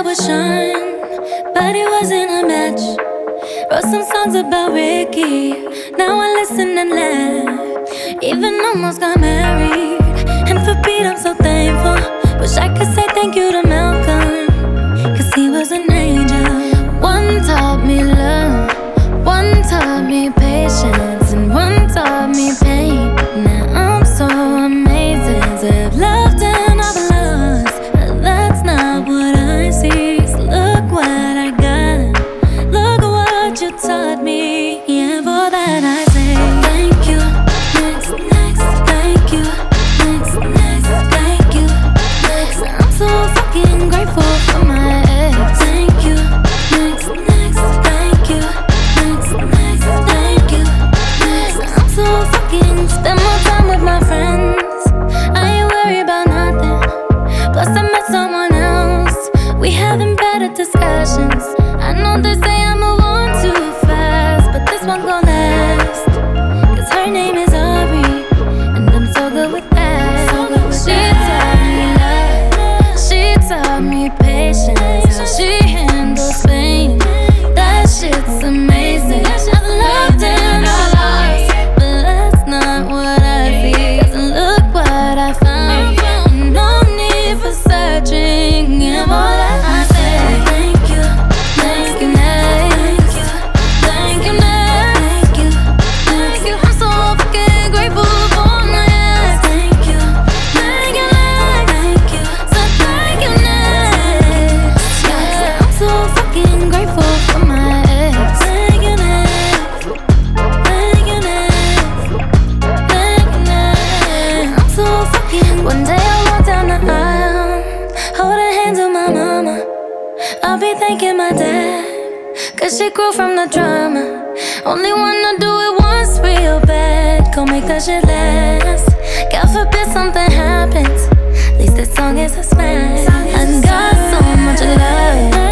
I would shine, but it wasn't a match. Wrote some songs about Ricky, now I listen and laugh. Even almost got married, and for Pete I'm so thankful. Wish I could say thank you to Malcolm, cause he was an angel. One taught me love, one taught me patience, and one taught me pain. Now I'm so amazing to have loved and I've lost, but that's not what I see. So look what I got, look what you taught me. Yeah, for that I say thank you. Next, next, thank you. Next, next, thank you. Next, I'm so fucking grateful for my ex. Thank you. Next, next, thank you. Next, next, thank you. Next, I'm so fucking spend more time with my friends. I ain't worried about nothing. Plus I met someone else. We having better discussions. I know they say I move on too fast, but this one gon' last. Cause her name is Aubrey, and I'm so good with that. She taught me love, she taught me patience, how she handles pain. That shit's amazing. I've loved and I lost, but that's not what I see. Cause look what I found, and no need for searching. And all that I say, thank you, thank you, next, thank you, next, thank you, thank you. I'm so fucking grateful for my ex. Thank you, thank you, next, thank you, so thank you, next. Yeah, I'm so fucking grateful for my ex. Thank you, next, thank you, next, thank you, next. I'm so fucking. One day I'll walk down the aisle, holding hands with my mama. I'll be thanking my dad, cause she grew from the drama. Only wanna do it once real bad, go make that shit last. God forbid something happens, at least this song is a smash. I got so much love.